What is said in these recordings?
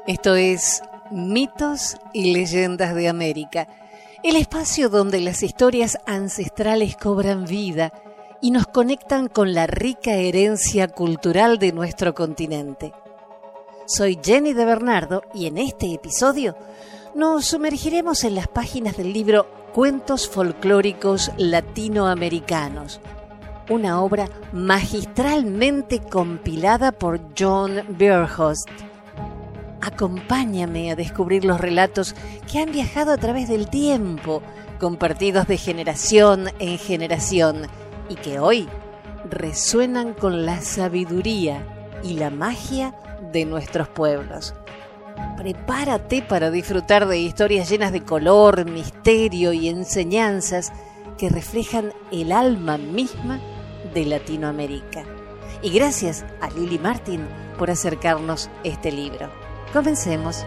Esto es Mitos y Leyendas de América, el espacio donde las historias ancestrales cobran vida y nos conectan con la rica herencia cultural de nuestro continente. Soy Jenny de Bernardo y en este episodio nos sumergiremos en las páginas del libro Cuentos folclóricos latinoamericanos, una obra magistralmente compilada por John Verhulst. Acompáñame a descubrir los relatos que han viajado a través del tiempo, compartidos de generación en generación, y que hoy resuenan con la sabiduría y la magia de nuestros pueblos. Prepárate para disfrutar de historias llenas de color, misterio y enseñanzas que reflejan el alma misma de Latinoamérica. Y gracias a Lili Martin por acercarnos este libro. Comencemos.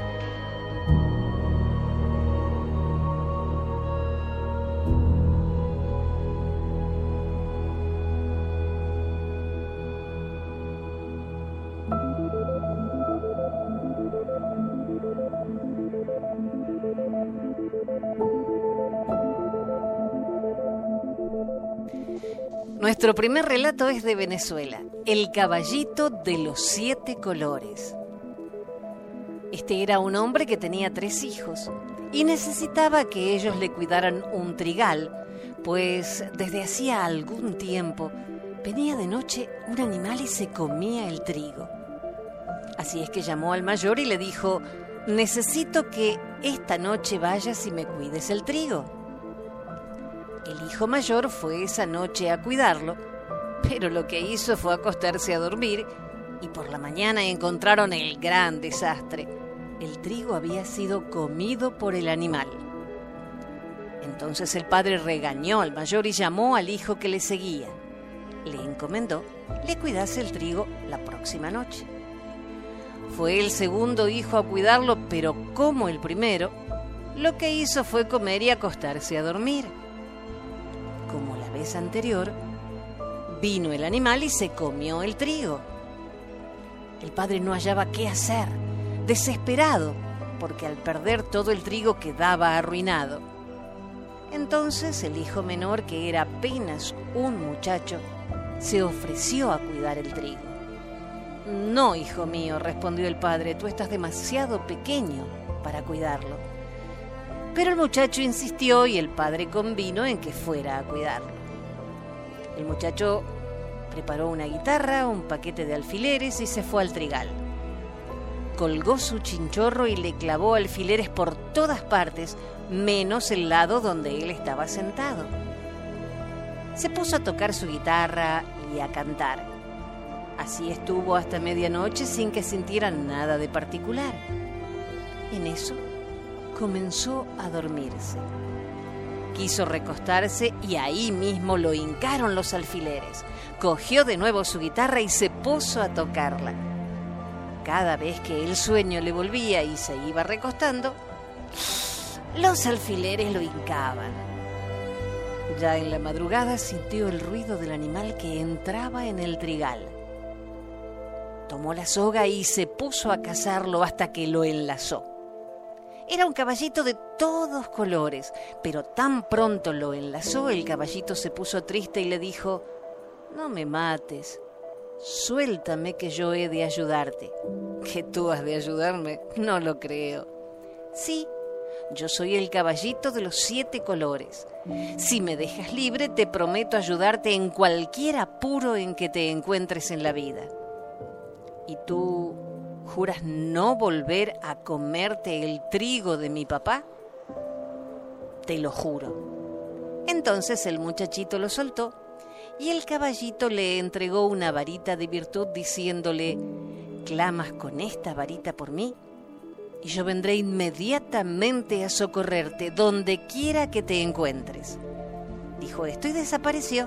Nuestro primer relato es de Venezuela, El caballito de los 7 colores. Este era un hombre que tenía 3 hijos y necesitaba que ellos le cuidaran un trigal, pues desde hacía algún tiempo venía de noche un animal y se comía el trigo. Así es que llamó al mayor y le dijo: necesito que esta noche vayas y me cuides el trigo. El hijo mayor fue esa noche a cuidarlo, pero lo que hizo fue acostarse a dormir y por la mañana encontraron el gran desastre. El trigo había sido comido por el animal. Entonces el padre regañó al mayor y llamó al hijo que le seguía. Le encomendó le cuidase el trigo la próxima noche. Fue el segundo hijo a cuidarlo, pero como el primero, lo que hizo fue comer y acostarse a dormir. Como la vez anterior, vino el animal y se comió el trigo. El padre no hallaba qué hacer, desesperado, porque al perder todo el trigo quedaba arruinado. Entonces el hijo menor, que era apenas un muchacho, se ofreció a cuidar el trigo. No, hijo mío, respondió el padre, tú estás demasiado pequeño para cuidarlo. Pero el muchacho insistió y el padre convino en que fuera a cuidarlo. El muchacho preparó una guitarra, un paquete de alfileres y se fue al trigal. Colgó su chinchorro y le clavó alfileres por todas partes, menos el lado donde él estaba sentado. Se puso a tocar su guitarra y a cantar. Así estuvo hasta medianoche sin que sintiera nada de particular. En eso comenzó a dormirse. Quiso recostarse y ahí mismo lo hincaron los alfileres. Cogió de nuevo su guitarra y se puso a tocarla. Cada vez que el sueño le volvía y se iba recostando, los alfileres lo hincaban. Ya en la madrugada sintió el ruido del animal que entraba en el trigal. Tomó la soga y se puso a cazarlo hasta que lo enlazó. Era un caballito de todos colores, pero tan pronto lo enlazó, el caballito se puso triste y le dijo: no me mates, suéltame que yo he de ayudarte. ¿Que tú has de ayudarme? No lo creo. Sí, yo soy el caballito de los 7 colores. Si me dejas libre, te prometo ayudarte en cualquier apuro en que te encuentres en la vida. ¿Y tú juras no volver a comerte el trigo de mi papá? Te lo juro. Entonces el muchachito lo soltó y el caballito le entregó una varita de virtud diciéndole: clamas con esta varita por mí y yo vendré inmediatamente a socorrerte donde quiera que te encuentres. Dijo esto y desapareció.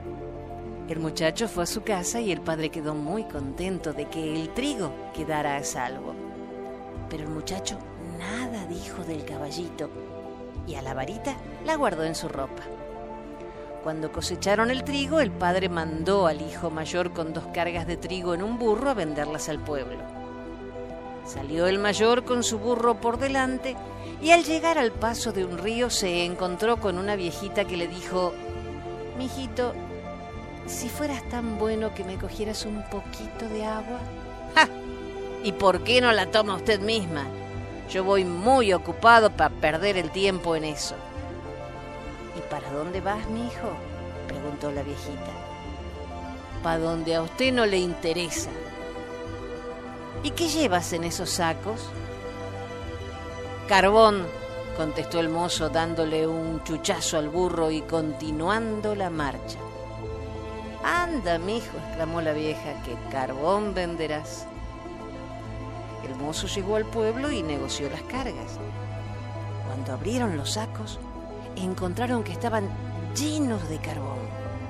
El muchacho fue a su casa y el padre quedó muy contento de que el trigo quedara a salvo. Pero el muchacho nada dijo del caballito y a la varita la guardó en su ropa. Cuando cosecharon el trigo, el padre mandó al hijo mayor con 2 cargas de trigo en un burro a venderlas al pueblo. Salió el mayor con su burro por delante y al llegar al paso de un río se encontró con una viejita que le dijo: «Mijito, si fueras tan bueno que me cogieras un poquito de agua». ¡Ja! ¿Y por qué no la toma usted misma? Yo voy muy ocupado para perder el tiempo en eso. ¿Y para dónde vas, mi hijo?, preguntó la viejita. «Para donde a usted no le interesa». «¿Y qué llevas en esos sacos?». «Carbón», contestó el mozo dándole un chuchazo al burro y continuando la marcha. «Anda, mijo», exclamó la vieja, «que carbón venderás». El mozo llegó al pueblo y negoció las cargas. Cuando abrieron los sacos, encontraron que estaban llenos de carbón.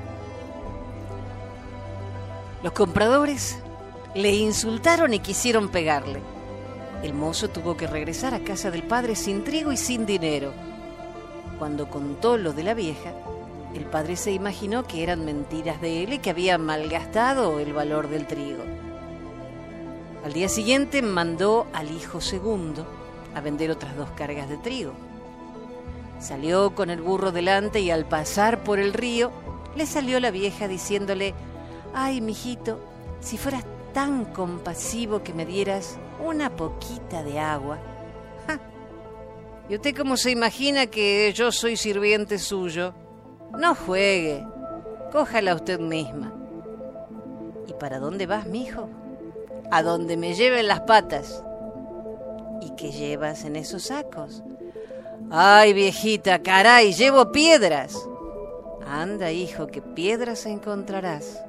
Los compradores le insultaron y quisieron pegarle. El mozo tuvo que regresar a casa del padre sin trigo y sin dinero. Cuando contó lo de la vieja, el padre se imaginó que eran mentiras de él y que había malgastado el valor del trigo. Al día siguiente mandó al hijo segundo a vender otras 2 cargas de trigo. Salió con el burro delante y al pasar por el río le salió la vieja diciéndole: «Ay, mijito, si fueras tan compasivo que me dieras una poquita de agua». ¡Ja! ¿Y usted cómo se imagina que yo soy sirviente suyo? No juegue, cójala usted misma. ¿Y para dónde vas, mijo? «A donde me lleven las patas». ¿Y qué llevas en esos sacos? «Ay, viejita, caray, llevo piedras». «Anda, hijo, que piedras encontrarás».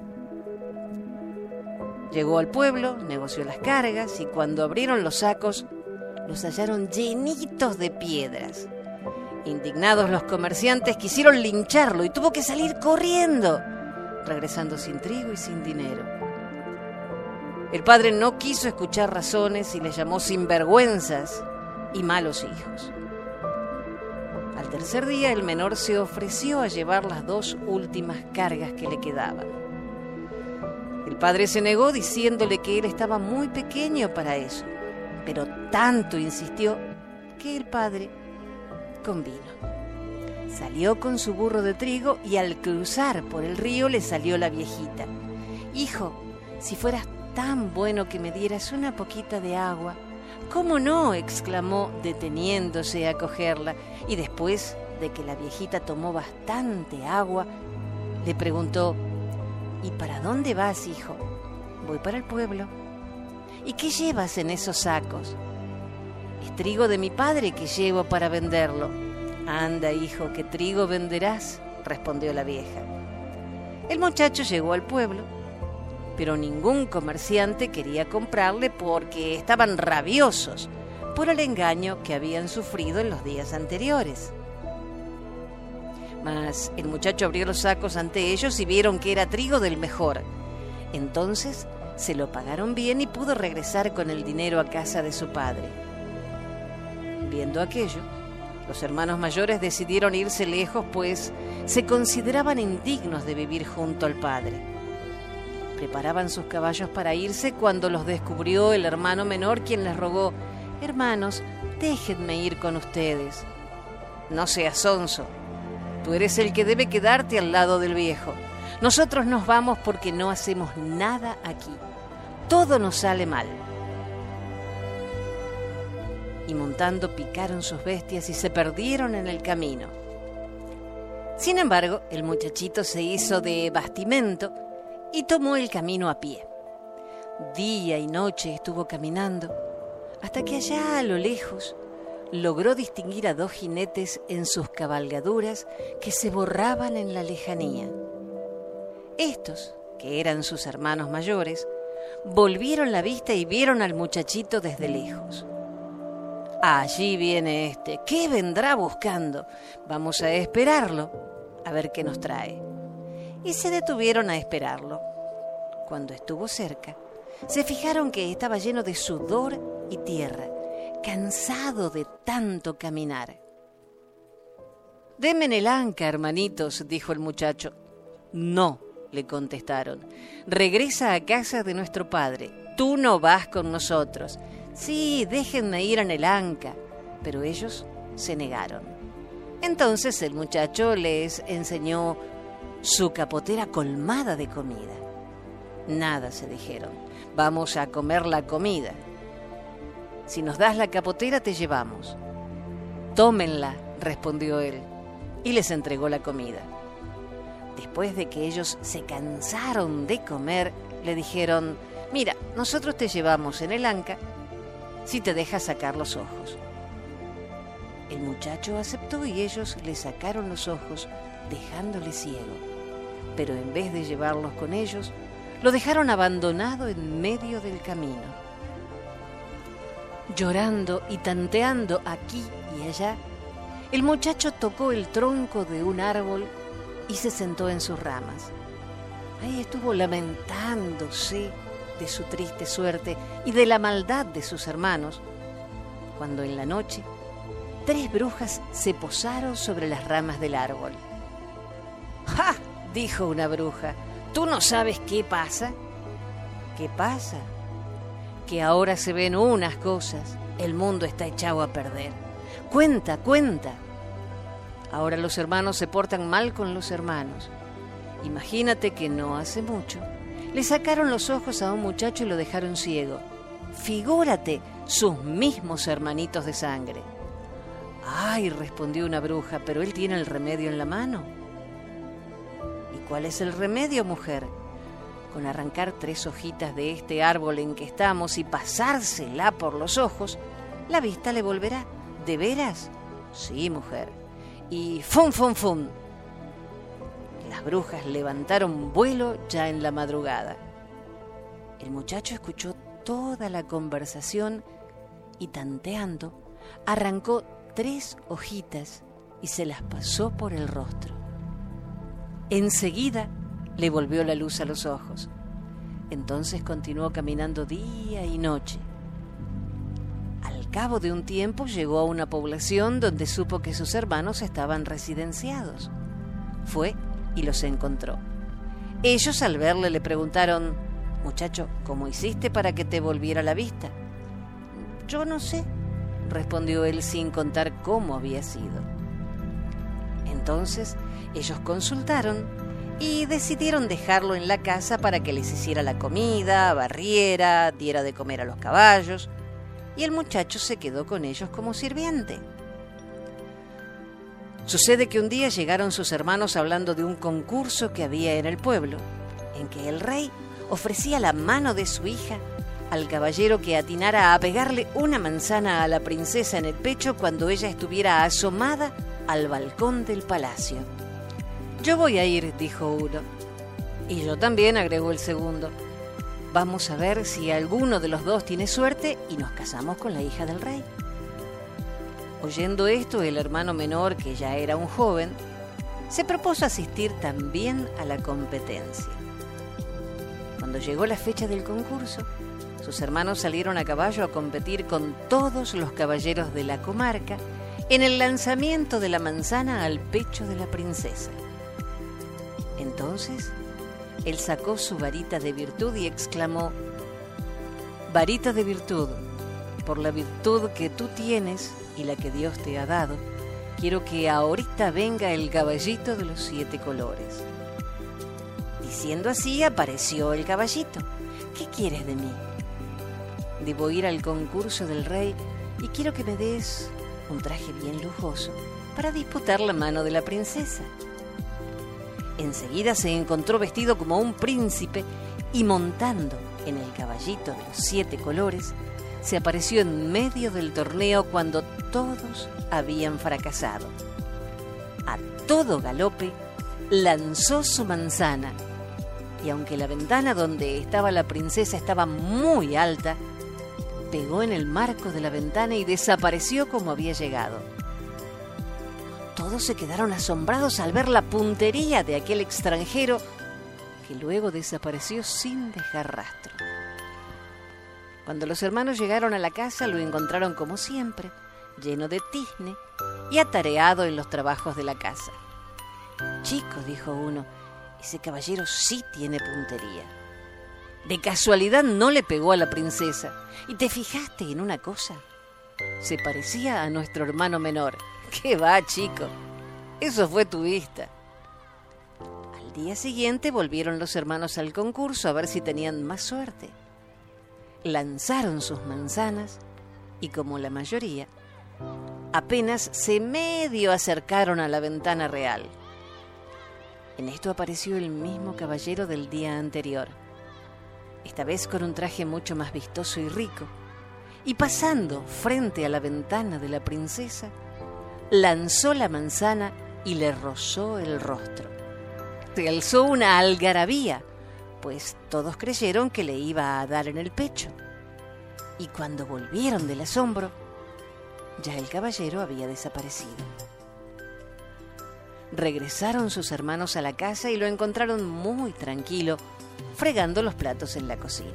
Llegó al pueblo, negoció las cargas y cuando abrieron los sacos, los hallaron llenitos de piedras. Indignados los comerciantes quisieron lincharlo y tuvo que salir corriendo, regresando sin trigo y sin dinero. El padre no quiso escuchar razones y les llamó sinvergüenzas y malos hijos. Al tercer día el menor se ofreció a llevar las 2 últimas cargas que le quedaban. El padre se negó diciéndole que él estaba muy pequeño para eso, pero tanto insistió que el padre convino. Salió con su burro de trigo y al cruzar por el río le salió la viejita: «Hijo, si fueras tan bueno que me dieras una poquita de agua». «¿Cómo no?», exclamó deteniéndose a cogerla, y después de que la viejita tomó bastante agua, le preguntó: «¿Y para dónde vas, hijo?». «Voy para el pueblo». «¿Y qué llevas en esos sacos?». «Es trigo de mi padre que llevo para venderlo». «Anda, hijo, ¿qué trigo venderás?», respondió la vieja. El muchacho llegó al pueblo, pero ningún comerciante quería comprarle porque estaban rabiosos por el engaño que habían sufrido en los días anteriores. Mas el muchacho abrió los sacos ante ellos y vieron que era trigo del mejor. Entonces se lo pagaron bien y pudo regresar con el dinero a casa de su padre. Viendo aquello, los hermanos mayores decidieron irse lejos, pues se consideraban indignos de vivir junto al padre. Preparaban sus caballos para irse cuando los descubrió el hermano menor, quien les rogó: «Hermanos, déjenme ir con ustedes». «No seas sonso, tú eres el que debe quedarte al lado del viejo. Nosotros nos vamos porque no hacemos nada aquí. Todo nos sale mal». Y montando picaron sus bestias y se perdieron en el camino. Sin embargo, el muchachito se hizo de bastimento y tomó el camino a pie. Día y noche estuvo caminando, hasta que allá a lo lejos logró distinguir a 2 jinetes en sus cabalgaduras que se borraban en la lejanía. Estos, que eran sus hermanos mayores, volvieron la vista y vieron al muchachito desde lejos. «Allí viene este, ¿qué vendrá buscando? Vamos a esperarlo, a ver qué nos trae». Y se detuvieron a esperarlo. Cuando estuvo cerca, se fijaron que estaba lleno de sudor y tierra, cansado de tanto caminar. «Denme el anca, hermanitos», dijo el muchacho. «No», le contestaron, «regresa a casa de nuestro padre. Tú no vas con nosotros. Sí, déjenme ir en el anca. Pero ellos se negaron. Entonces el muchacho les enseñó su capotera colmada de comida. Nada, se dijeron, vamos a comer la comida. Si nos das la capotera te llevamos. Tómenla, respondió él, y les entregó la comida. Después de que ellos se cansaron de comer, le dijeron, mira, nosotros te llevamos en el anca si te dejas sacar los ojos. El muchacho aceptó y ellos le sacaron los ojos, dejándole ciego. Pero en vez de llevarlos con ellos, lo dejaron abandonado en medio del camino. Llorando y tanteando aquí y allá, el muchacho tocó el tronco de un árbol y se sentó en sus ramas. Ahí estuvo lamentándose de su triste suerte y de la maldad de sus hermanos, cuando en la noche 3 brujas se posaron sobre las ramas del árbol. ¡Ja!, dijo una bruja, ¿tú no sabes qué pasa? ¿Qué pasa? Que ahora se ven unas cosas, el mundo está echado a perder. Cuenta, cuenta. Ahora los hermanos se portan mal con los hermanos. Imagínate que no hace mucho le sacaron los ojos a un muchacho y lo dejaron ciego. Figúrate, sus mismos hermanitos de sangre. Ay, respondió una bruja, pero él tiene el remedio en la mano. ¿Y cuál es el remedio, mujer? Con arrancar 3 hojitas de este árbol en que estamos y pasársela por los ojos, la vista le volverá. ¿De veras? Sí, mujer. Y ¡fum, fum, fum! Las brujas levantaron vuelo ya en la madrugada. El muchacho escuchó toda la conversación y, tanteando, arrancó 3 hojitas y se las pasó por el rostro. Enseguida le volvió la luz a los ojos. Entonces continuó caminando día y noche. Al cabo de un tiempo llegó a una población donde supo que sus hermanos estaban residenciados. Fue y los encontró. Ellos, al verle, le preguntaron, «Muchacho, ¿cómo hiciste para que te volviera la vista?» «Yo no sé», respondió él sin contar cómo había sido. Entonces ellos consultaron y decidieron dejarlo en la casa para que les hiciera la comida, barriera, diera de comer a los caballos, y el muchacho se quedó con ellos como sirviente. Sucede que un día llegaron sus hermanos hablando de un concurso que había en el pueblo, en que el rey ofrecía la mano de su hija al caballero que atinara a pegarle una manzana a la princesa en el pecho cuando ella estuviera asomada al balcón del palacio. «Yo voy a ir», dijo uno. «Y yo también», agregó el segundo. «Vamos a ver si alguno de los dos tiene suerte y nos casamos con la hija del rey». Oyendo esto, el hermano menor, que ya era un joven, se propuso asistir también a la competencia. Cuando llegó la fecha del concurso, sus hermanos salieron a caballo a competir con todos los caballeros de la comarca en el lanzamiento de la manzana al pecho de la princesa. Entonces, él sacó su varita de virtud y exclamó, «Varita de virtud, por la virtud que tú tienes y la que Dios te ha dado, quiero que ahorita venga el caballito de los 7 colores». Diciendo así, apareció el caballito. «¿Qué quieres de mí?» «Debo ir al concurso del rey y quiero que me des un traje bien lujoso para disputar la mano de la princesa». Enseguida se encontró vestido como un príncipe y, montando en el caballito de los 7 colores, se apareció en medio del torneo cuando todos habían fracasado. A todo galope lanzó su manzana y, aunque la ventana donde estaba la princesa estaba muy alta, pegó en el marco de la ventana y desapareció como había llegado. Todos se quedaron asombrados al ver la puntería de aquel extranjero que luego desapareció sin dejar rastro. Cuando los hermanos llegaron a la casa, lo encontraron como siempre, lleno de tizne y atareado en los trabajos de la casa. «Chico», dijo uno, «ese caballero sí tiene puntería». De casualidad no le pegó a la princesa. ¿Y te fijaste en una cosa? Se parecía a nuestro hermano menor. ¿Qué va, chico? Eso fue tu vista. Al día siguiente volvieron los hermanos al concurso a ver si tenían más suerte. Lanzaron sus manzanas y, como la mayoría, apenas se medio acercaron a la ventana real. En esto apareció el mismo caballero del día anterior, esta vez con un traje mucho más vistoso y rico, y pasando frente a la ventana de la princesa, lanzó la manzana y le rozó el rostro. Se alzó una algarabía, pues todos creyeron que le iba a dar en el pecho. Y cuando volvieron del asombro, ya el caballero había desaparecido. Regresaron sus hermanos a la casa y lo encontraron muy tranquilo, fregando los platos en la cocina.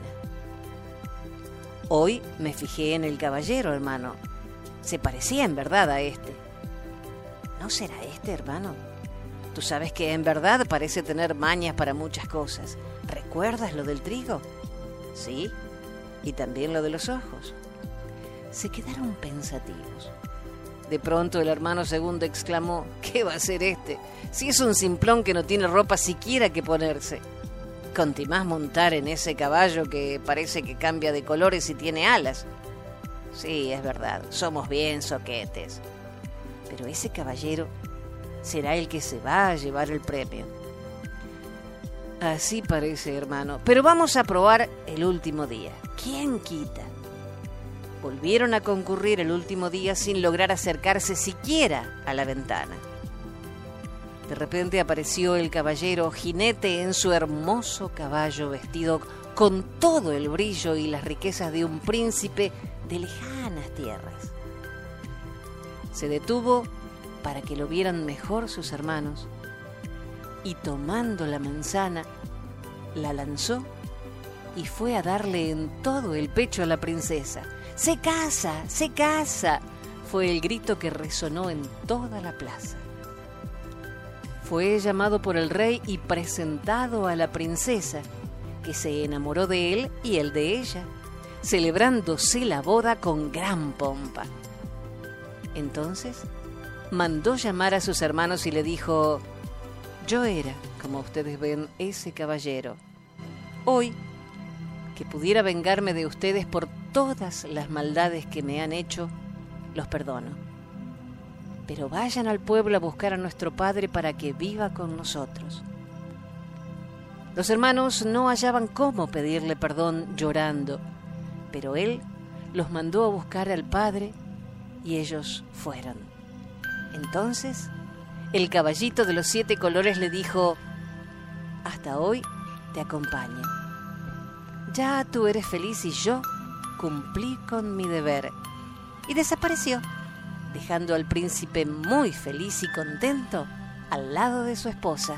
Hoy me fijé en el caballero, hermano. Se parecía en verdad a este. ¿No será este, hermano? Tú sabes que en verdad parece tener mañas para muchas cosas. ¿Recuerdas lo del trigo? Sí, y también lo de los ojos. Se quedaron pensativos. De pronto el hermano segundo exclamó: ¿qué va a ser este? Si es un simplón que no tiene ropa siquiera que ponerse. Contimás montar en ese caballo que parece que cambia de colores y tiene alas. Sí, es verdad, somos bien soquetes. Pero ese caballero será el que se va a llevar el premio. Así parece, hermano. Pero vamos a probar el último día. ¿Quién quita? Volvieron a concurrir el último día sin lograr acercarse siquiera a la ventana. De repente apareció el caballero jinete en su hermoso caballo, vestido con todo el brillo y las riquezas de un príncipe de lejanas tierras. Se detuvo para que lo vieran mejor sus hermanos y, tomando la manzana, la lanzó y fue a darle en todo el pecho a la princesa. ¡Se casa! ¡Se casa!, fue el grito que resonó en toda la plaza. Fue llamado por el rey y presentado a la princesa, que se enamoró de él y él de ella, celebrándose la boda con gran pompa. Entonces mandó llamar a sus hermanos y le dijo: yo era, como ustedes ven, ese caballero. Hoy, que pudiera vengarme de ustedes por todas las maldades que me han hecho, los perdono. Pero vayan al pueblo a buscar a nuestro padre para que viva con nosotros. Los hermanos no hallaban cómo pedirle perdón llorando, pero él los mandó a buscar al padre y ellos fueron. Entonces, el caballito de los 7 colores le dijo: hasta hoy te acompaño. Ya tú eres feliz y yo cumplí con mi deber. Y desapareció, dejando al príncipe muy feliz y contento al lado de su esposa.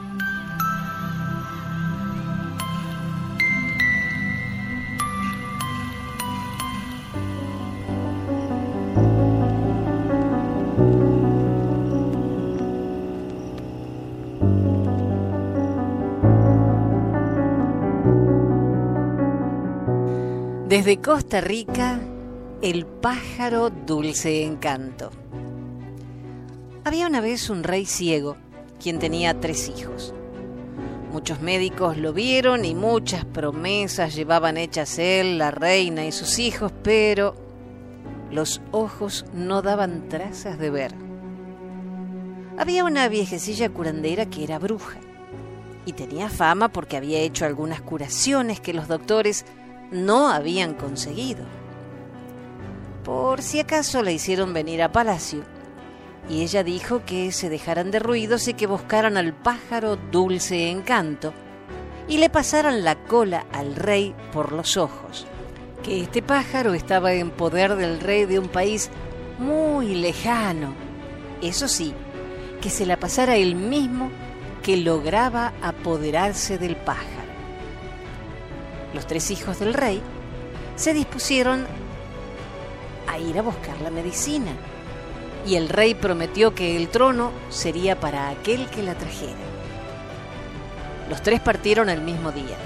Desde Costa Rica, el pájaro dulce encanto. Había una vez un rey ciego, quien tenía 3 hijos. Muchos médicos lo vieron y muchas promesas llevaban hechas él, la reina y sus hijos, pero los ojos no daban trazas de ver. Había una viejecilla curandera que era bruja y tenía fama porque había hecho algunas curaciones que los doctores no habían conseguido. Por si acaso la hicieron venir a palacio y ella dijo que se dejaran de ruidos y que buscaran al pájaro dulce encanto y le pasaran la cola al rey por los ojos, que este pájaro estaba en poder del rey de un país muy lejano. Eso sí, que se la pasara él mismo, que lograba apoderarse del pájaro. Los 3 hijos del rey se dispusieron a ir a buscar la medicina y el rey prometió que el trono sería para aquel que la trajera. Los 3 partieron el mismo día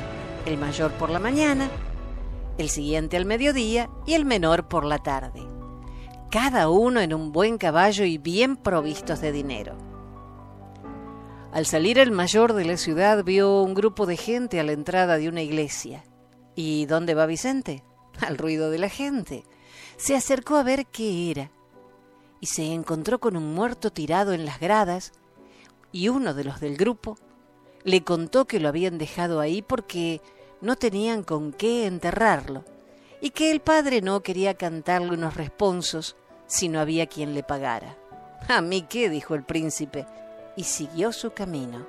el mayor por la mañana, el siguiente al mediodía y el menor por la tarde, cada uno en un buen caballo y bien provistos de dinero. Al salir el mayor de la ciudad vio un grupo de gente a la entrada de una iglesia. ¿Y dónde va Vicente? Al ruido de la gente. Se acercó a ver qué era y se encontró con un muerto tirado en las gradas, y uno de los del grupo le contó que lo habían dejado ahí porque no tenían con qué enterrarlo y que el padre no quería cantarle unos responsos si no había quien le pagara. «¿A mí qué?», dijo el príncipe, y siguió su camino.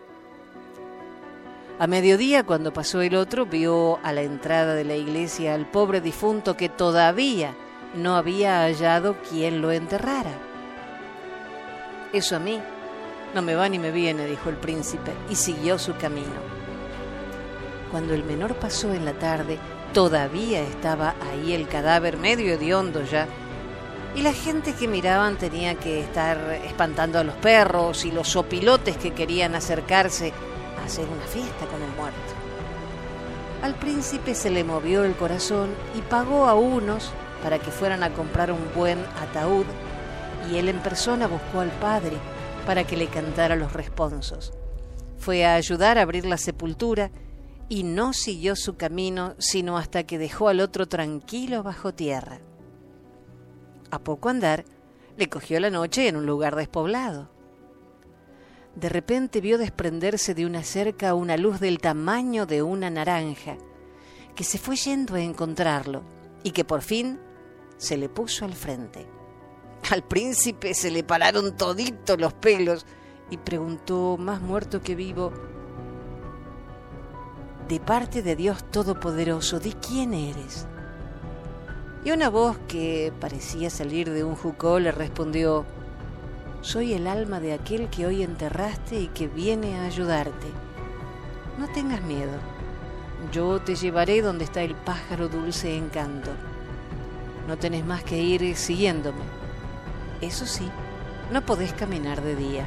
A mediodía, cuando pasó el otro, vio a la entrada de la iglesia al pobre difunto que todavía no había hallado quien lo enterrara. «Eso a mí no me va ni me viene», dijo el príncipe, y siguió su camino. Cuando el menor pasó en la tarde, todavía estaba ahí el cadáver medio hediondo ya, y la gente que miraban tenía que estar espantando a los perros y los sopilotes que querían acercarse a hacer una fiesta con el muerto. Al príncipe se le movió el corazón y pagó a unos para que fueran a comprar un buen ataúd, y él en persona buscó al padre para que le cantara los responsos. Fue a ayudar a abrir la sepultura y no siguió su camino sino hasta que dejó al otro tranquilo bajo tierra. A poco andar, le cogió la noche en un lugar despoblado. De repente vio desprenderse de una cerca una luz del tamaño de una naranja, que se fue yendo a encontrarlo y que por fin se le puso al frente. Al príncipe se le pararon toditos los pelos y preguntó, más muerto que vivo: «De parte de Dios Todopoderoso, ¿de quién eres?». Y una voz que parecía salir de un jucó le respondió: «Soy el alma de aquel que hoy enterraste y que viene a ayudarte. No tengas miedo, yo te llevaré donde está el pájaro dulce en canto. No tenés más que ir siguiéndome. Eso sí, no podés caminar de día».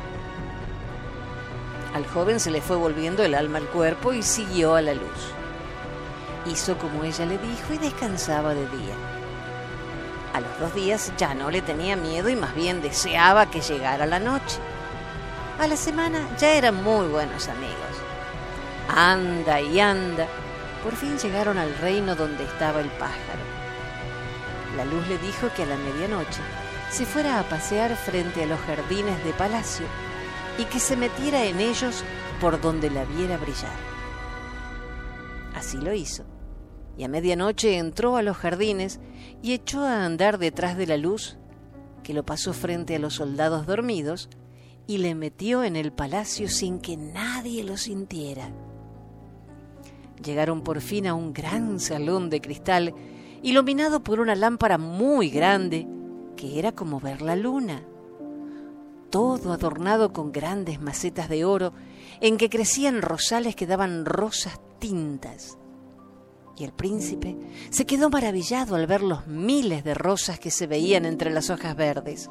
Al joven se le fue volviendo el alma al cuerpo y siguió a la luz. Hizo como ella le dijo y descansaba de día. A los 2 días ya no le tenía miedo y más bien deseaba que llegara la noche. A la semana ya eran muy buenos amigos. Anda y anda, por fin llegaron al reino donde estaba el pájaro. La luz le dijo que a la medianoche se fuera a pasear frente a los jardines de palacio y que se metiera en ellos por donde la viera brillar. Así lo hizo, y a medianoche entró a los jardines y echó a andar detrás de la luz, que lo pasó frente a los soldados dormidos y le metió en el palacio sin que nadie lo sintiera. Llegaron por fin a un gran salón de cristal, iluminado por una lámpara muy grande, que era como ver la luna. Todo adornado con grandes macetas de oro, en que crecían rosales que daban rosas tintas. Y el príncipe se quedó maravillado al ver los miles de rosas que se veían entre las hojas verdes.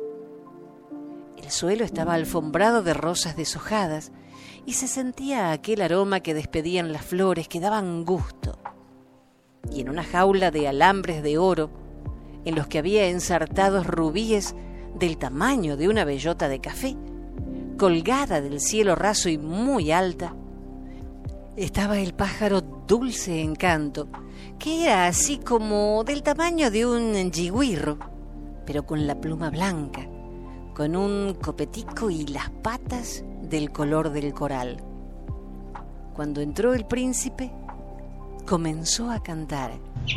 El suelo estaba alfombrado de rosas deshojadas y se sentía aquel aroma que despedían las flores que daban gusto. Y en una jaula de alambres de oro, en los que había ensartados rubíes del tamaño de una bellota de café, colgada del cielo raso y muy alta, estaba el pájaro dulce en canto, que era así como del tamaño de un yigüirro, pero con la pluma blanca, con un copetico y las patas del color del coral. Cuando entró el príncipe, comenzó a cantar.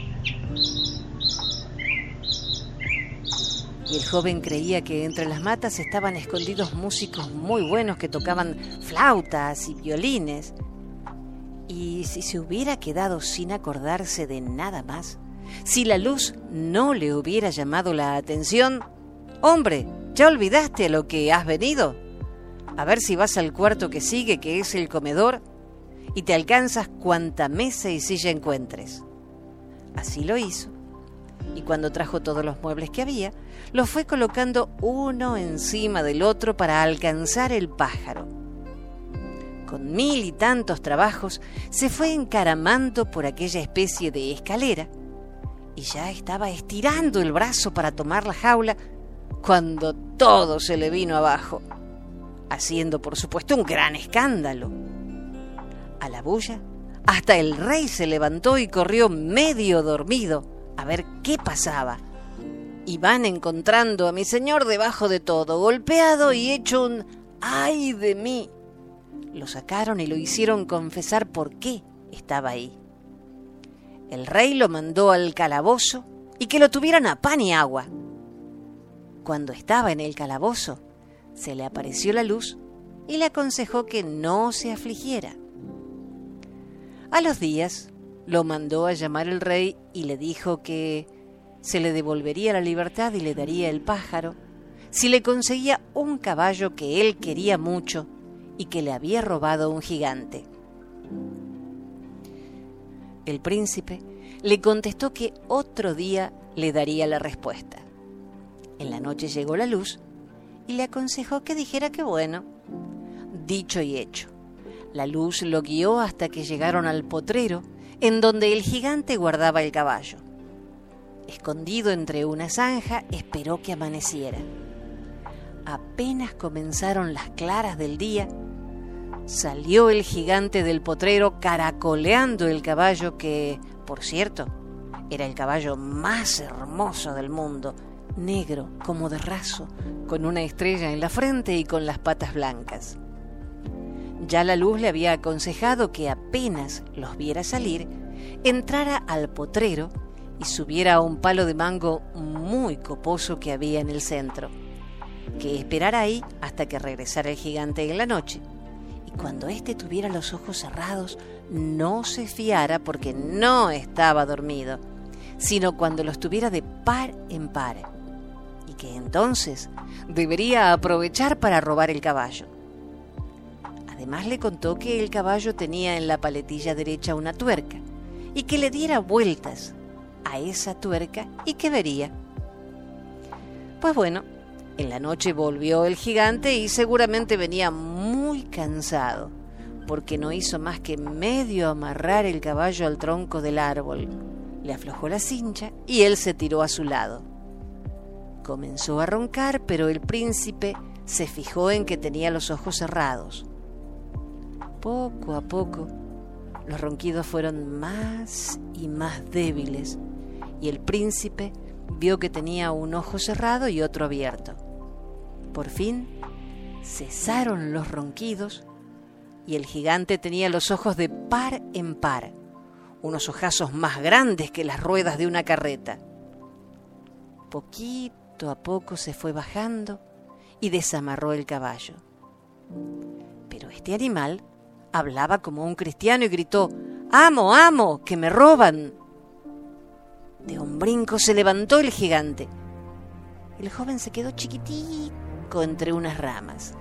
Y el joven creía que entre las matas estaban escondidos músicos muy buenos que tocaban flautas y violines. Y si se hubiera quedado sin acordarse de nada más, si la luz no le hubiera llamado la atención: «Hombre, ¿ya olvidaste a lo que has venido? A ver si vas al cuarto que sigue, que es el comedor, y te alcanzas cuanta mesa y silla encuentres». Así lo hizo, y cuando trajo todos los muebles que había, los fue colocando uno encima del otro para alcanzar el pájaro. con 1000 y tantos trabajos, se fue encaramando por aquella especie de escalera y ya estaba estirando el brazo para tomar la jaula cuando todo se le vino abajo, haciendo por supuesto un gran escándalo. A la bulla, hasta el rey se levantó y corrió medio dormido a ver qué pasaba. Y van encontrando a mi señor debajo de todo, golpeado y hecho un ¡ay de mí! Lo sacaron y lo hicieron confesar por qué estaba ahí. El rey lo mandó al calabozo y que lo tuvieran a pan y agua. Cuando estaba en el calabozo, se le apareció la luz y le aconsejó que no se afligiera. A los días lo mandó a llamar el rey y le dijo que se le devolvería la libertad y le daría el pájaro si le conseguía un caballo que él quería mucho y que le había robado un gigante. El príncipe le contestó que otro día le daría la respuesta. En la noche llegó la luz y le aconsejó que dijera que bueno. Dicho y hecho, la luz lo guió hasta que llegaron al potrero en donde el gigante guardaba el caballo. Escondido entre una zanja, esperó que amaneciera. Apenas comenzaron las claras del día, salió el gigante del potrero caracoleando el caballo que, por cierto, era el caballo más hermoso del mundo, negro como de raso, con una estrella en la frente y con las patas blancas. Ya la luz le había aconsejado que apenas los viera salir, entrara al potrero y subiera a un palo de mango muy coposo que había en el centro, que esperara ahí hasta que regresara el gigante en la noche, y cuando éste tuviera los ojos cerrados no se fiara porque no estaba dormido, sino cuando los tuviera de par en par, y que entonces debería aprovechar para robar el caballo. Además le contó que el caballo tenía en la paletilla derecha una tuerca y que le diera vueltas a esa tuerca y que vería. Pues bueno, en la noche volvió el gigante y seguramente venía muy cansado porque no hizo más que medio amarrar el caballo al tronco del árbol. Le aflojó la cincha y él se tiró a su lado. Comenzó a roncar, pero el príncipe se fijó en que tenía los ojos cerrados. Poco a poco, los ronquidos fueron más y más débiles y el príncipe vio que tenía un ojo cerrado y otro abierto. Por fin, cesaron los ronquidos y el gigante tenía los ojos de par en par, unos ojazos más grandes que las ruedas de una carreta. Poquito a poco se fue bajando y desamarró el caballo. Pero este animal hablaba como un cristiano y gritó: ¡Amo, amo, que me roban! De un brinco se levantó el gigante. El joven se quedó chiquitico entre unas ramas.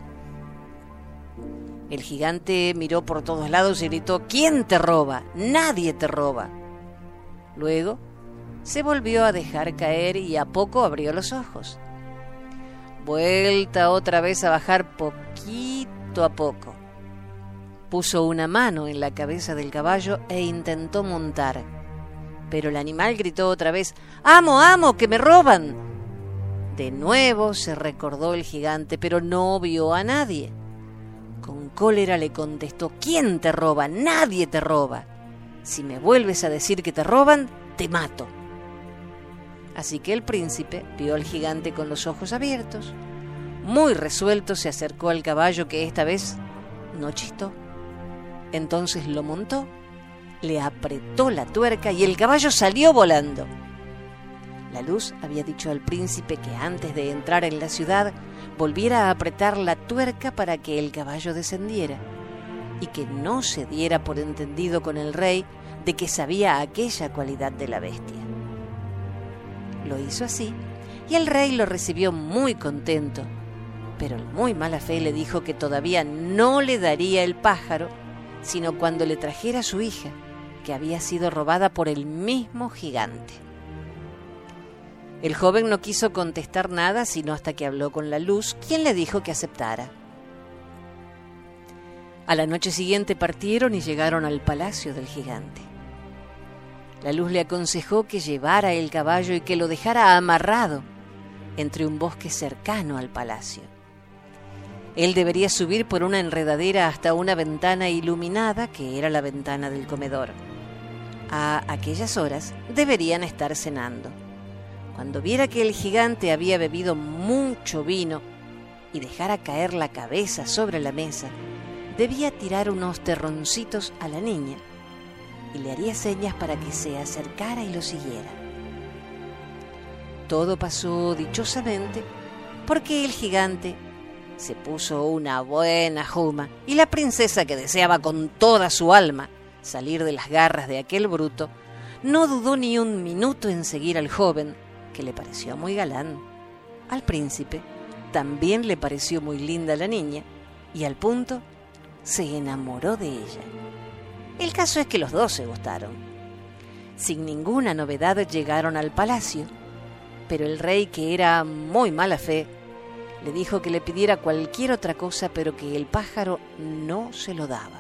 El gigante miró por todos lados y gritó: ¿Quién te roba? Nadie te roba. Luego se volvió a dejar caer y a poco abrió los ojos. Vuelta otra vez a bajar poquito a poco. Puso una mano en la cabeza del caballo e intentó montar. Pero el animal gritó otra vez: ¡Amo, amo, que me roban! De nuevo se recordó el gigante, pero no vio a nadie. Con cólera le contestó: ¿Quién te roba? Nadie te roba. Si me vuelves a decir que te roban, te mato. Así que el príncipe vio al gigante con los ojos abiertos. Muy resuelto se acercó al caballo, que esta vez no chistó. Entonces lo montó, le apretó la tuerca y el caballo salió volando. La luz había dicho al príncipe que antes de entrar en la ciudad volviera a apretar la tuerca para que el caballo descendiera y que no se diera por entendido con el rey de que sabía aquella cualidad de la bestia. Lo hizo así y el rey lo recibió muy contento, pero el muy mala fe le dijo que todavía no le daría el pájaro, sino cuando le trajera a su hija, que había sido robada por el mismo gigante. El joven no quiso contestar nada sino hasta que habló con la luz, quien le dijo que aceptara. A la noche siguiente partieron y llegaron al palacio del gigante. La luz le aconsejó que llevara el caballo y que lo dejara amarrado entre un bosque cercano al palacio. Él debería subir por una enredadera hasta una ventana iluminada, que era la ventana del comedor. A aquellas horas deberían estar cenando. Cuando viera que el gigante había bebido mucho vino y dejara caer la cabeza sobre la mesa, debía tirar unos terroncitos a la niña y le haría señas para que se acercara y lo siguiera. Todo pasó dichosamente porque el gigante se puso una buena juma y la princesa, que deseaba con toda su alma salir de las garras de aquel bruto, no dudó ni un minuto en seguir al joven, que le pareció muy galán. Al príncipe también le pareció muy linda la niña y al punto se enamoró de ella. El caso es que los dos se gustaron. Sin ninguna novedad llegaron al palacio, pero el rey, que era muy mala fe, le dijo que le pidiera cualquier otra cosa, pero que el pájaro no se lo daba.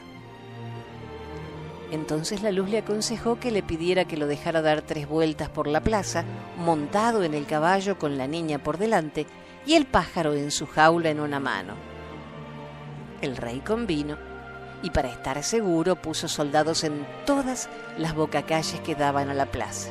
Entonces la luz le aconsejó que le pidiera que lo dejara dar 3 vueltas por la plaza, montado en el caballo con la niña por delante y el pájaro en su jaula en una mano. El rey convino y, para estar seguro, puso soldados en todas las bocacalles que daban a la plaza.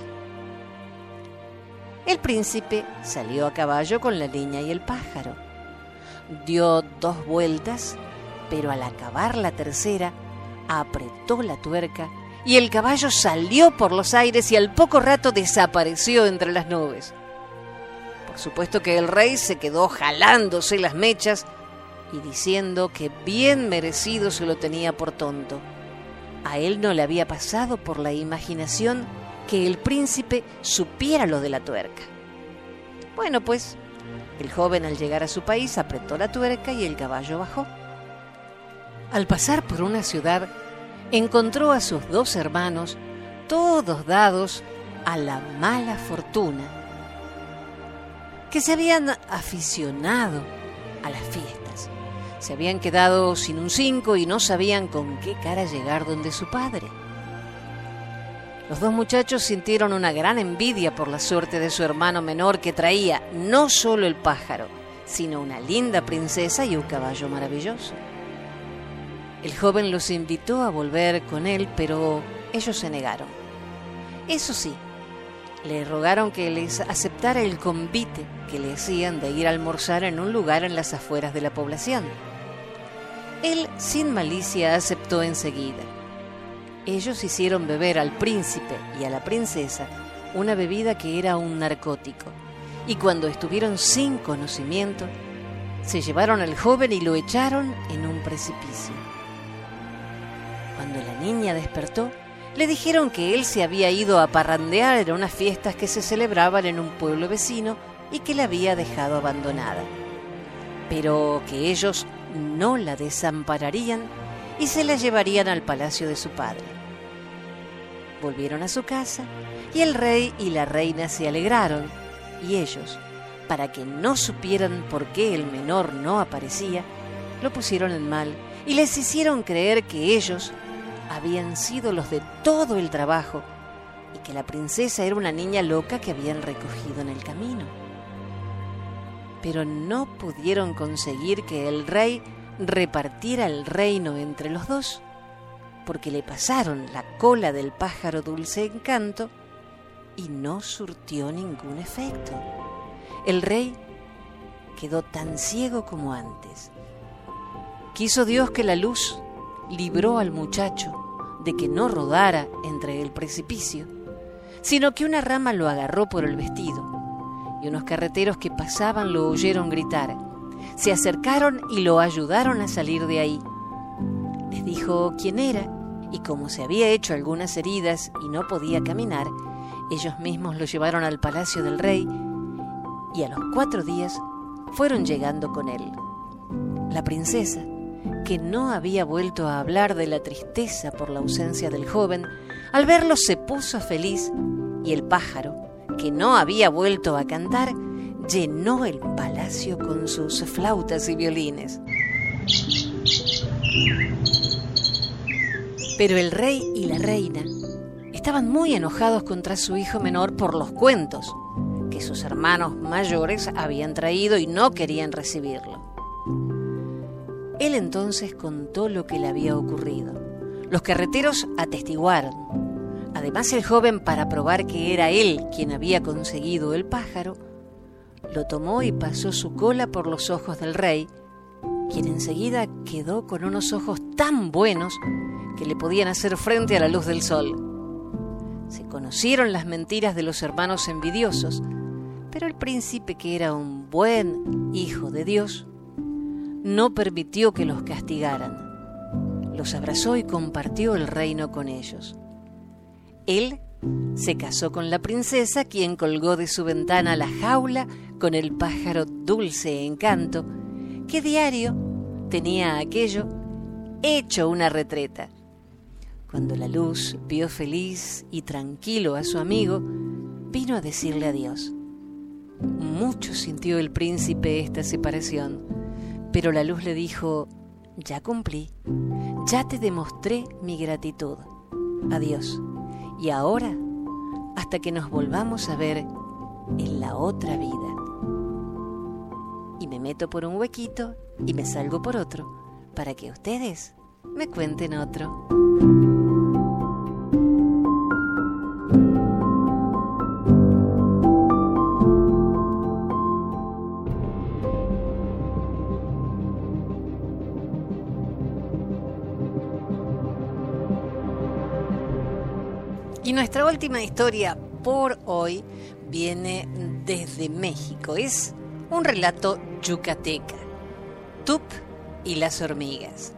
El príncipe salió a caballo con la niña y el pájaro. Dio 2 vueltas, pero al acabar la tercera, apretó la tuerca y el caballo salió por los aires y al poco rato desapareció entre las nubes. Por supuesto que el rey se quedó jalándose las mechas y diciendo que bien merecido se lo tenía por tonto. A él no le había pasado por la imaginación que el príncipe supiera lo de la tuerca. Bueno, pues, el joven, al llegar a su país, apretó la tuerca y el caballo bajó. Al pasar por una ciudad, encontró a sus 2 hermanos, todos dados a la mala fortuna, que se habían aficionado a las fiestas. Se habían quedado sin un 5 y no sabían con qué cara llegar donde su padre. Los 2 muchachos sintieron una gran envidia por la suerte de su hermano menor, que traía no solo el pájaro, sino una linda princesa y un caballo maravilloso. El joven los invitó a volver con él, pero ellos se negaron. Eso sí, le rogaron que les aceptara el convite que le hacían de ir a almorzar en un lugar en las afueras de la población. Él, sin malicia, aceptó enseguida. Ellos hicieron beber al príncipe y a la princesa una bebida que era un narcótico, y cuando estuvieron sin conocimiento, se llevaron al joven y lo echaron en un precipicio. Cuando la niña despertó, le dijeron que él se había ido a parrandear en unas fiestas que se celebraban en un pueblo vecino y que la había dejado abandonada, pero que ellos no la desampararían y se la llevarían al palacio de su padre. Volvieron a su casa y el rey y la reina se alegraron, y ellos, para que no supieran por qué el menor no aparecía, lo pusieron en mal y les hicieron creer que ellos habían sido los de todo el trabajo y que la princesa era una niña loca que habían recogido en el camino. Pero no pudieron conseguir que el rey repartiera el reino entre los 2, porque le pasaron la cola del pájaro Dulce Encanto y no surtió ningún efecto. El rey quedó tan ciego como antes. Quiso Dios que la luz libró al muchacho de que no rodara entre el precipicio, sino que una rama lo agarró por el vestido, y unos carreteros que pasaban lo oyeron gritar. Se acercaron y lo ayudaron a salir de ahí. Les dijo quién era, y como se había hecho algunas heridas y no podía caminar, ellos mismos lo llevaron al palacio del rey, y a los 4 días fueron llegando con él. La princesa, que no había vuelto a hablar de la tristeza por la ausencia del joven, al verlo se puso feliz, y el pájaro, que no había vuelto a cantar, llenó el palacio con sus flautas y violines. Pero el rey y la reina estaban muy enojados contra su hijo menor por los cuentos que sus hermanos mayores habían traído y no querían recibirlo. Él entonces contó lo que le había ocurrido. Los carreteros atestiguaron. Además, el joven, para probar que era él quien había conseguido el pájaro, lo tomó y pasó su cola por los ojos del rey, quien enseguida quedó con unos ojos tan buenos que le podían hacer frente a la luz del sol. Se conocieron las mentiras de los hermanos envidiosos, pero el príncipe, que era un buen hijo de Dios, no permitió que los castigaran. Los abrazó y compartió el reino con ellos. Él se casó con la princesa, quien colgó de su ventana la jaula con el pájaro dulce encanto, que diario tenía aquello hecho una retreta. Cuando la luz vio feliz y tranquilo a su amigo, vino a decirle adiós. Mucho sintió el príncipe esta separación, pero la luz le dijo: ya cumplí, ya te demostré mi gratitud. Adiós. Y ahora, hasta que nos volvamos a ver en la otra vida. Y me meto por un huequito y me salgo por otro, para que ustedes me cuenten otro. Y nuestra última historia por hoy viene desde México. Es un relato yucateca. Tup y las hormigas.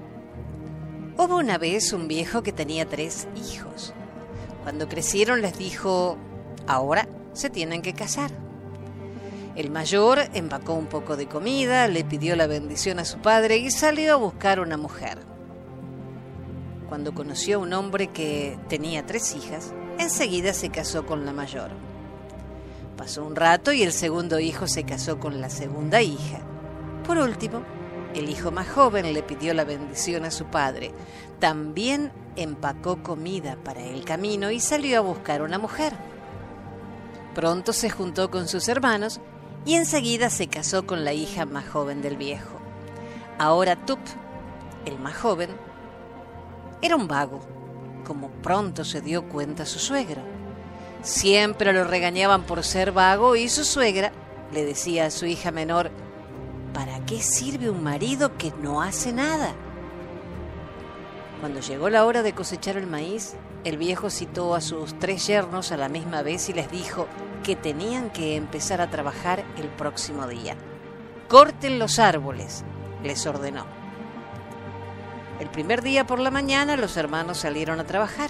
Hubo una vez un viejo que tenía 3 hijos. Cuando crecieron les dijo: ahora se tienen que casar. El mayor empacó un poco de comida, le pidió la bendición a su padre y salió a buscar una mujer. Cuando conoció a un hombre que tenía 3 hijas, enseguida se casó con la mayor. Pasó un rato y el segundo hijo se casó con la segunda hija. Por último, el hijo más joven le pidió la bendición a su padre. También empacó comida para el camino y salió a buscar una mujer. Pronto se juntó con sus hermanos y enseguida se casó con la hija más joven del viejo. Ahora Tup, el más joven, era un vago, como pronto se dio cuenta su suegro. Siempre lo regañaban por ser vago y su suegra le decía a su hija menor: ¿para qué sirve un marido que no hace nada? Cuando llegó la hora de cosechar el maíz, el viejo citó a sus 3 yernos a la misma vez y les dijo que tenían que empezar a trabajar el próximo día. «Corten los árboles», les ordenó. El primer día por la mañana los hermanos salieron a trabajar,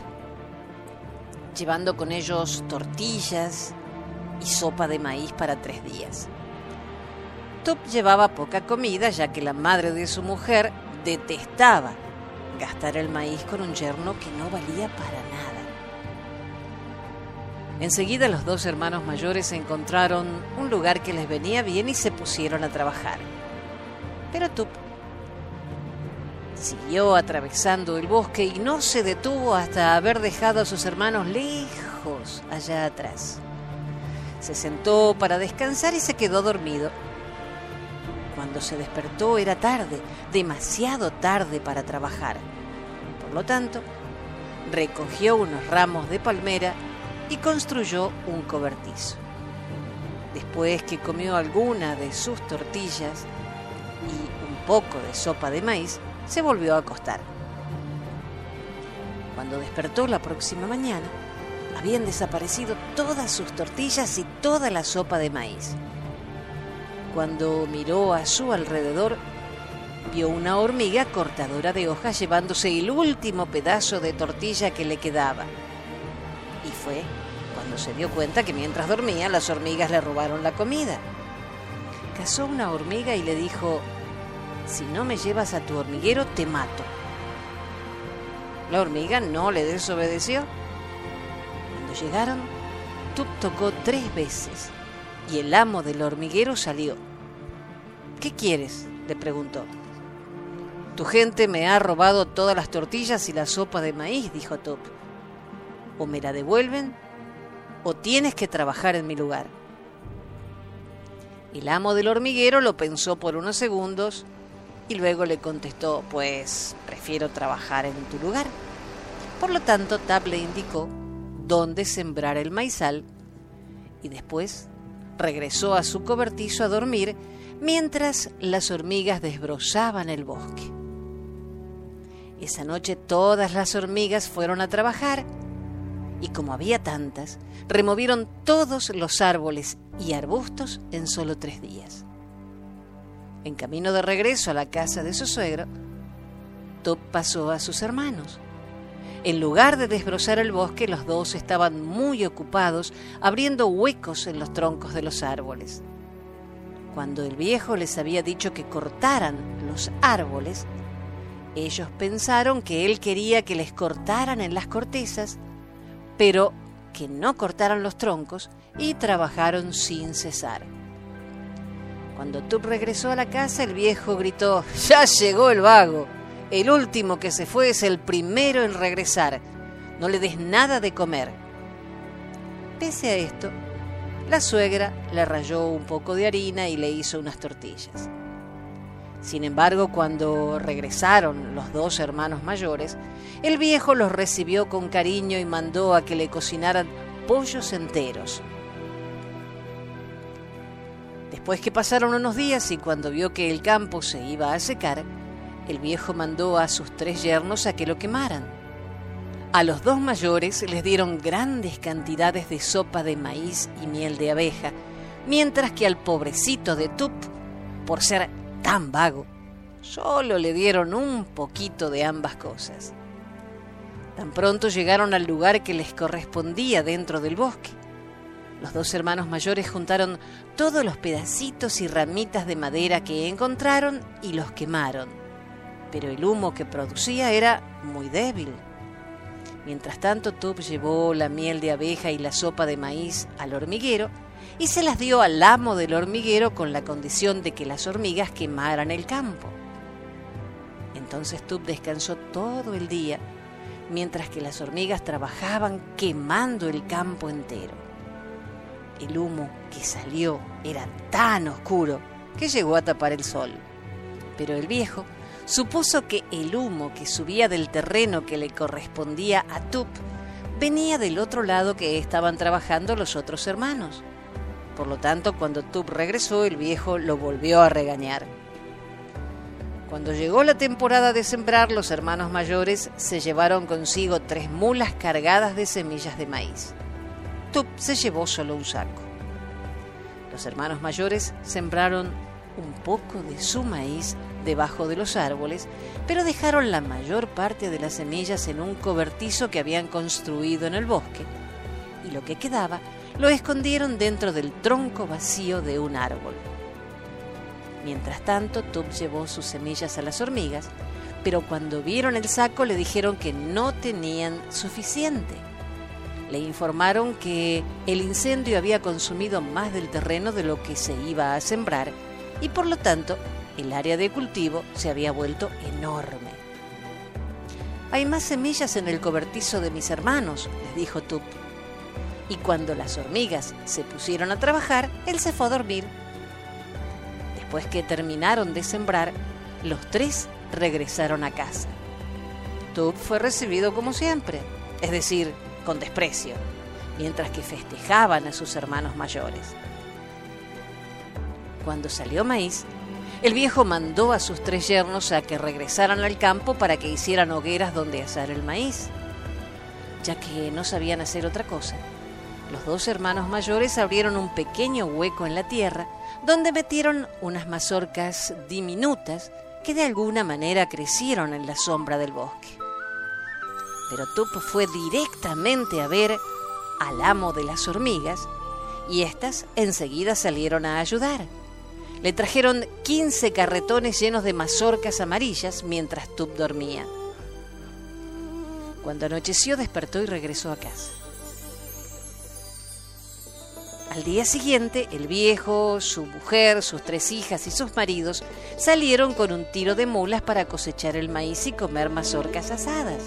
llevando con ellos tortillas y sopa de maíz para 3 días. Tup llevaba poca comida, ya que la madre de su mujer detestaba gastar el maíz con un yerno que no valía para nada. Enseguida los 2 hermanos mayores encontraron un lugar que les venía bien y se pusieron a trabajar. Pero Tup siguió atravesando el bosque y no se detuvo hasta haber dejado a sus hermanos lejos allá atrás. Se sentó para descansar y se quedó dormido. Cuando se despertó era tarde, demasiado tarde para trabajar. Por lo tanto, recogió unos ramos de palmera y construyó un cobertizo. Después que comió alguna de sus tortillas y un poco de sopa de maíz, se volvió a acostar. Cuando despertó la próxima mañana, habían desaparecido todas sus tortillas y toda la sopa de maíz. Cuando miró a su alrededor, vio una hormiga cortadora de hojas llevándose el último pedazo de tortilla que le quedaba. Y fue cuando se dio cuenta que mientras dormía, las hormigas le robaron la comida. Cazó una hormiga y le dijo: «Si no me llevas a tu hormiguero, te mato». La hormiga no le desobedeció. Cuando llegaron, Tup tocó 3 veces y el amo del hormiguero salió. «¿Qué quieres?», le preguntó. Tu gente me ha robado todas las tortillas y la sopa de maíz, dijo Tup. O me la devuelven o tienes que trabajar en mi lugar. El amo del hormiguero lo pensó por unos segundos y luego le contestó, pues prefiero trabajar en tu lugar. Por lo tanto, Tup le indicó dónde sembrar el maizal y después regresó a su cobertizo a dormir mientras las hormigas desbrozaban el bosque. Esa noche todas las hormigas fueron a trabajar y como había tantas, removieron todos los árboles y arbustos en solo 3 días. En camino de regreso a la casa de su suegro, Tup pasó a sus hermanos. En lugar de desbrozar el bosque, los dos estaban muy ocupados abriendo huecos en los troncos de los árboles. Cuando el viejo les había dicho que cortaran los árboles, ellos pensaron que él quería que les cortaran en las cortezas, pero que no cortaran los troncos y trabajaron sin cesar. Cuando Tup regresó a la casa, el viejo gritó: «¡Ya llegó el vago! El último que se fue es el primero en regresar. No le des nada de comer». Pese a esto, la suegra le ralló un poco de harina y le hizo unas tortillas. Sin embargo, cuando regresaron los 2 hermanos mayores, el viejo los recibió con cariño y mandó a que le cocinaran pollos enteros. Después que pasaron unos días y cuando vio que el campo se iba a secar, el viejo mandó a sus 3 yernos a que lo quemaran. A los 2 mayores les dieron grandes cantidades de sopa de maíz y miel de abeja, mientras que al pobrecito de Tup, por ser tan vago, solo le dieron un poquito de ambas cosas. Tan pronto llegaron al lugar que les correspondía dentro del bosque. Los 2 hermanos mayores juntaron todos los pedacitos y ramitas de madera que encontraron y los quemaron, pero el humo que producía era muy débil. Mientras tanto, Tup llevó la miel de abeja y la sopa de maíz al hormiguero y se las dio al amo del hormiguero con la condición de que las hormigas quemaran el campo. Entonces Tup descansó todo el día, mientras que las hormigas trabajaban quemando el campo entero. El humo que salió era tan oscuro que llegó a tapar el sol. Pero el viejo supuso que el humo que subía del terreno que le correspondía a Tup venía del otro lado que estaban trabajando los otros hermanos. Por lo tanto, cuando Tup regresó, el viejo lo volvió a regañar. Cuando llegó la temporada de sembrar, los hermanos mayores se llevaron consigo 3 mulas cargadas de semillas de maíz. Tup se llevó solo un saco. Los hermanos mayores sembraron un poco de su maíz debajo de los árboles, pero dejaron la mayor parte de las semillas en un cobertizo que habían construido en el bosque, y lo que quedaba lo escondieron dentro del tronco vacío de un árbol. Mientras tanto, Tup llevó sus semillas a las hormigas, pero cuando vieron el saco le dijeron que no tenían suficiente. Le informaron que el incendio había consumido más del terreno de lo que se iba a sembrar y por lo tanto el área de cultivo se había vuelto enorme. «Hay más semillas en el cobertizo de mis hermanos», les dijo Tup. Y cuando las hormigas se pusieron a trabajar, él se fue a dormir. Después que terminaron de sembrar, los 3 regresaron a casa. Tup fue recibido como siempre, es decir, con desprecio, mientras que festejaban a sus hermanos mayores. Cuando salió maíz, el viejo mandó a sus 3 yernos a que regresaran al campo para que hicieran hogueras donde asar el maíz. Ya que no sabían hacer otra cosa, los 2 hermanos mayores abrieron un pequeño hueco en la tierra donde metieron unas mazorcas diminutas que de alguna manera crecieron en la sombra del bosque. Pero Tup fue directamente a ver al amo de las hormigas y éstas enseguida salieron a ayudar. Le trajeron 15 carretones llenos de mazorcas amarillas mientras Tup dormía. Cuando anocheció despertó y regresó a casa. Al día siguiente, el viejo, su mujer, sus 3 hijas y sus maridos salieron con un tiro de mulas para cosechar el maíz y comer mazorcas asadas.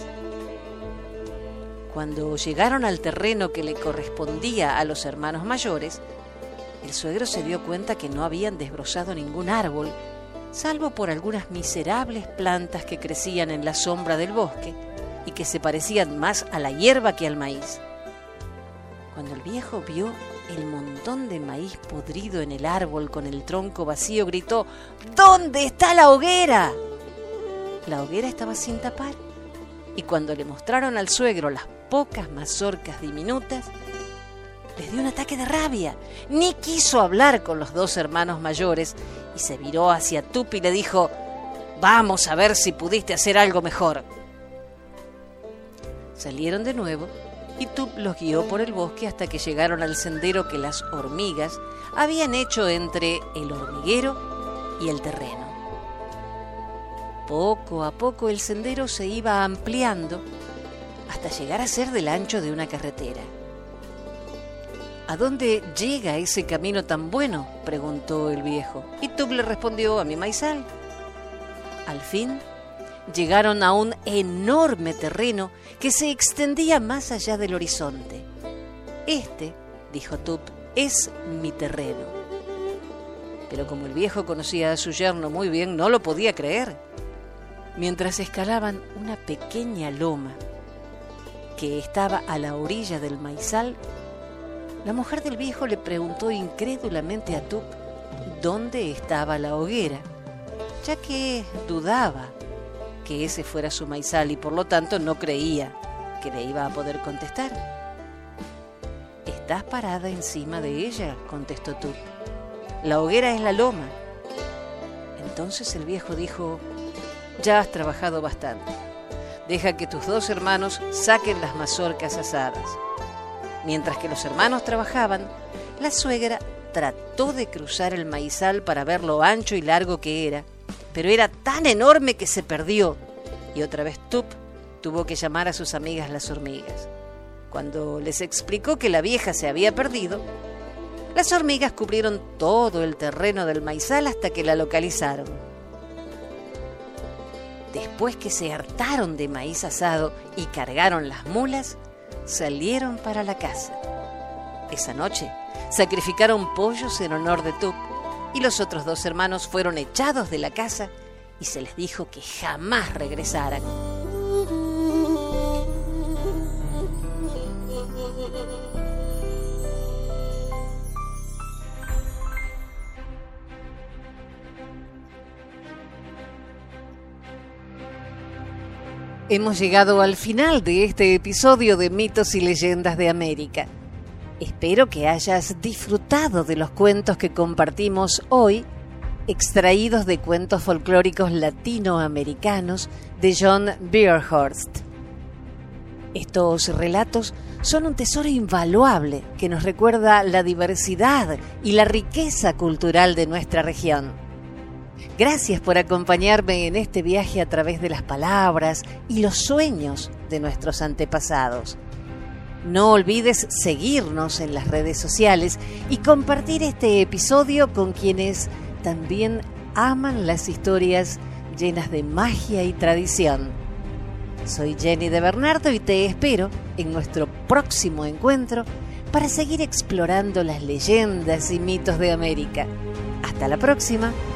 Cuando llegaron al terreno que le correspondía a los hermanos mayores, el suegro se dio cuenta que no habían desbrozado ningún árbol, salvo por algunas miserables plantas que crecían en la sombra del bosque y que se parecían más a la hierba que al maíz. Cuando el viejo vio el montón de maíz podrido en el árbol con el tronco vacío, gritó: «¿Dónde está la hoguera?». La hoguera estaba sin tapar, y cuando le mostraron al suegro las pocas mazorcas diminutas, les dio un ataque de rabia. Ni quiso hablar con los 2 hermanos mayores y se viró hacia Tup y le dijo: «Vamos a ver si pudiste hacer algo mejor». Salieron de nuevo y Tup los guió por el bosque hasta que llegaron al sendero que las hormigas habían hecho entre el hormiguero y el terreno. Poco a poco el sendero se iba ampliando hasta llegar a ser del ancho de una carretera. «¿A dónde llega ese camino tan bueno?», preguntó el viejo. Y Tup le respondió: «A mi maizal». Al fin llegaron a un enorme terreno que se extendía más allá del horizonte. «Este», dijo Tup, «es mi terreno». Pero como el viejo conocía a su yerno muy bien, no lo podía creer. Mientras escalaban una pequeña loma que estaba a la orilla del maizal, la mujer del viejo le preguntó incrédulamente a Tup dónde estaba la hoguera, ya que dudaba que ese fuera su maizal y por lo tanto no creía que le iba a poder contestar. «Estás parada encima de ella», contestó Tup. «La hoguera es la loma». Entonces el viejo dijo: «Ya has trabajado bastante. Deja que tus 2 hermanos saquen las mazorcas asadas». Mientras que los hermanos trabajaban, la suegra trató de cruzar el maizal para ver lo ancho y largo que era, pero era tan enorme que se perdió, y otra vez Tup tuvo que llamar a sus amigas las hormigas. Cuando les explicó que la vieja se había perdido, las hormigas cubrieron todo el terreno del maizal hasta que la localizaron. Después que se hartaron de maíz asado y cargaron las mulas, salieron para la casa. Esa noche sacrificaron pollos en honor de Tup, y los otros 2 hermanos fueron echados de la casa y se les dijo que jamás regresaran. Hemos llegado al final de este episodio de Mitos y Leyendas de América. Espero que hayas disfrutado de los cuentos que compartimos hoy, extraídos de cuentos folclóricos latinoamericanos de John Bearhurst. Estos relatos son un tesoro invaluable que nos recuerda la diversidad y la riqueza cultural de nuestra región. Gracias por acompañarme en este viaje a través de las palabras y los sueños de nuestros antepasados. No olvides seguirnos en las redes sociales y compartir este episodio con quienes también aman las historias llenas de magia y tradición. Soy Jenny de Bernardo y te espero en nuestro próximo encuentro para seguir explorando las leyendas y mitos de América. Hasta la próxima.